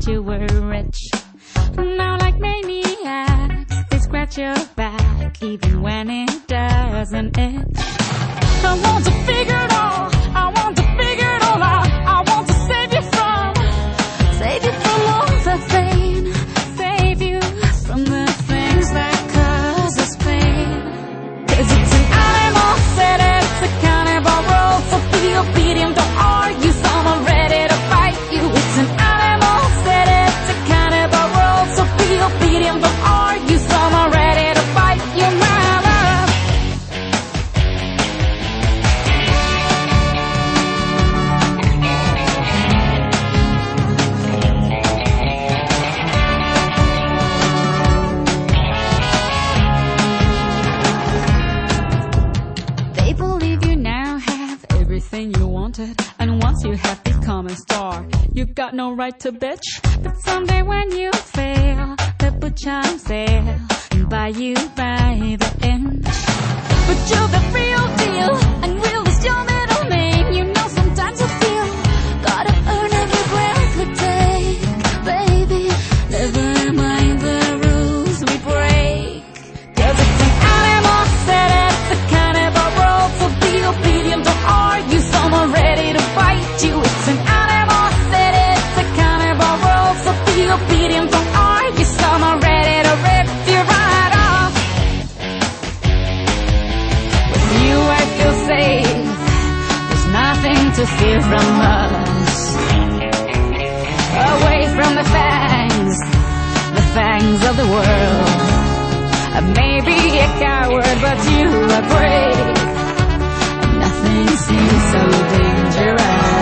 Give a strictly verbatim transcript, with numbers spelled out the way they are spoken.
thought you were rich. Now like maniacs, they scratch your back even when it doesn't itch. I want to figure it all, I want to figure it all out. I want to save you from, save you from all the pain, save you from the things that cause us pain. Cause it's an animal set, it's a cannibal roll, so be obedient, don't argue, someone ready to fight you. It's an animal set, it's a cannibal roll, so be obedient, don't argue, someone ready to fight you, my love. They believe you now have everything you wanted, and once you have become a star, you got no right to bitch. But someday when you fail, they'll put you on sale and buy you by the inch. But you're the real deal, and real is your middle name. You know sometimes you feel gotta earn every breath we take, baby. Never mind the rules we break. Cause it's an animal set, it's a cannibal roll, so be obedient, don't argue, someone ready to fight you. It's an animal set, it's a cannibal roll, so be obedient, don't argue, someone ready to rip you right off. With you I feel safe, there's nothing to fear from us. Away from the fangs, the fangs of the world. I may be a coward, but you are brave. Nothing seems so dangerous.